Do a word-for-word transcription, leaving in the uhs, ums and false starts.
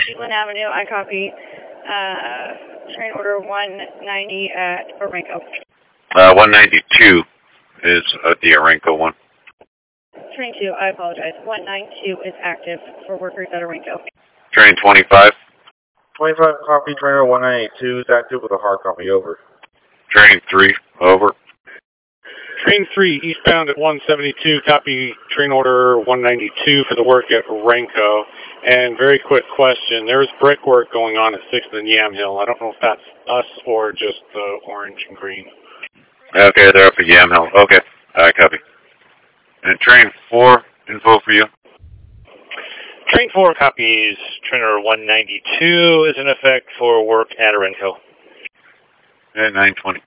Eastland Avenue, I copy. Uh, train order one ninety at Orenco. Uh, one ninety-two is uh, the Orenco one. Train two, I apologize. one ninety-two is active for workers at Orenco. Train twenty-five. twenty-five copy, trainer one ninety-two is active with a hard copy, over. Train three, over. Train three, eastbound at one seventy-two, copy train order one ninety-two for the work at Orenco. And very quick question, there's brickwork going on at sixth and Yamhill. I don't know if that's us or just the orange and green. Okay, they're up at Yamhill. Okay, I copy. And train four, info for you. Train four copies trainer one ninety-two is in effect for work at Orenco. At nine twenty.